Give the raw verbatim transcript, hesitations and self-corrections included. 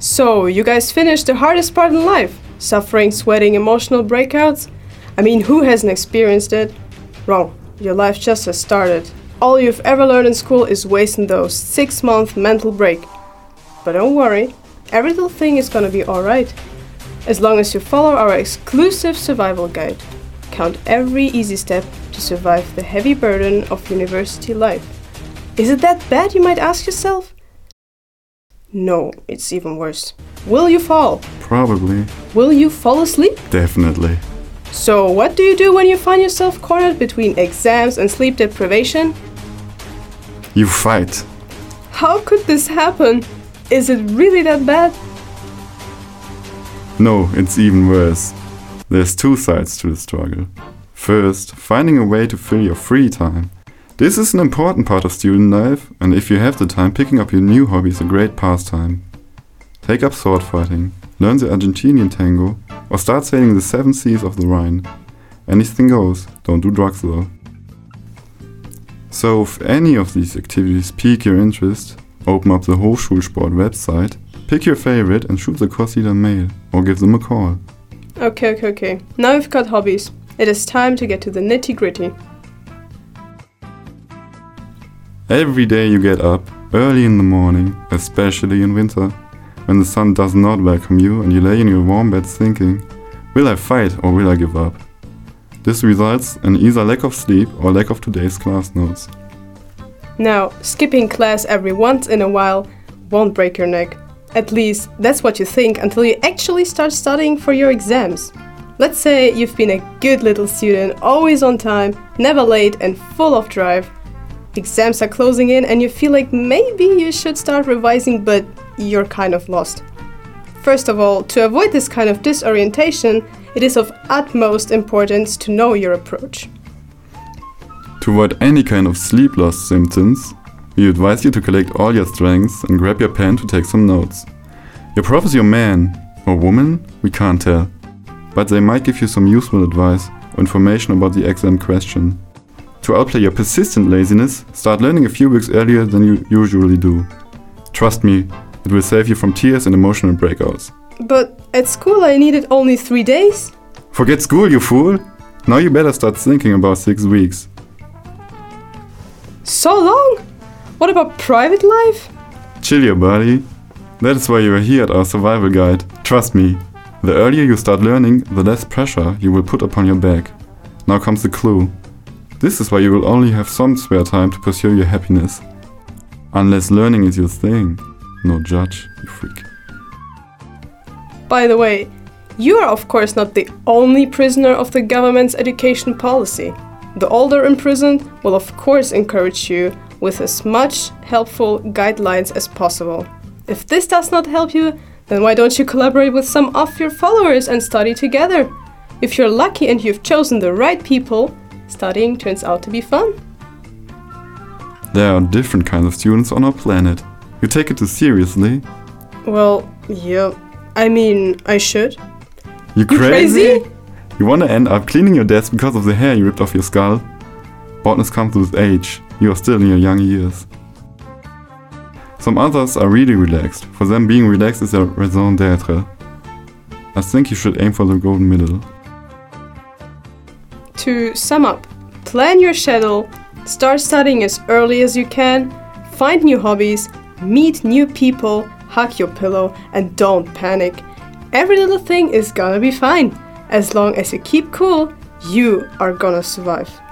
So, you guys finished the hardest part in life? Suffering, sweating, emotional breakouts? I mean, who hasn't experienced it? Wrong. Your life just has started. All you've ever learned in school is wasting those six-month mental break. But don't worry, every little thing is gonna be alright. As long as you follow our exclusive survival guide. Count every easy step to survive the heavy burden of university life. Is it that bad, you might ask yourself? No, it's even worse. Will you fall? Probably. Will you fall asleep? Definitely. So, what do you do when you find yourself cornered between exams and sleep deprivation? You fight. How could this happen? Is it really that bad? No, it's even worse. There's two sides to the struggle. First, finding a way to fill your free time. This is an important part of student life, and if you have the time, picking up your new hobby is a great pastime. Take up sword fighting, learn the Argentinian tango, or start sailing the seven seas of the Rhine. Anything goes, don't do drugs though. So if any of these activities pique your interest, open up the Hochschulsport website, pick your favorite and shoot the course leader a mail, or give them a call. Okay, okay, okay. Now we've got hobbies. It is time to get to the nitty-gritty. Every day you get up, early in the morning, especially in winter, when the sun does not welcome you and you lay in your warm bed thinking, will I fight or will I give up? This results in either lack of sleep or lack of today's class notes. Now, skipping class every once in a while won't break your neck. At least, that's what you think until you actually start studying for your exams. Let's say you've been a good little student, always on time, never late and full of drive. Exams are closing in and you feel like maybe you should start revising, but you're kind of lost. First of all, to avoid this kind of disorientation, it is of utmost importance to know your approach. To avoid any kind of sleep loss symptoms, we advise you to collect all your strengths and grab your pen to take some notes. Your prof is your man or woman, we can't tell, but they might give you some useful advice or information about the exam question. To outplay your persistent laziness, start learning a few weeks earlier than you usually do. Trust me, it will save you from tears and emotional breakouts. But at school I needed only three days. Forget school, you fool! Now you better start thinking about six weeks. So long? What about private life? Chill your buddy. That is why you are here at our survival guide. Trust me, the earlier you start learning, the less pressure you will put upon your back. Now comes the clue. This is why you will only have some spare time to pursue your happiness. Unless learning is your thing. No judge, you freak. By the way, you are of course not the only prisoner of the government's education policy. The older imprisoned will of course encourage you with as much helpful guidelines as possible. If this does not help you, then why don't you collaborate with some of your followers and study together? If you're lucky and you've chosen the right people, studying turns out to be fun. There are different kinds of students on our planet. You take it too seriously? Well, yeah. I mean, I should. You crazy? You crazy? You wanna end up cleaning your desk because of the hair you ripped off your skull? Baldness comes with age. You are still in your young years. Some others are really relaxed. For them, being relaxed is a raison d'être. I think you should aim for the golden middle. To sum up, plan your schedule, start studying as early as you can, find new hobbies, meet new people, hug your pillow, and don't panic. Every little thing is gonna be fine. As long as you keep cool, you are gonna survive.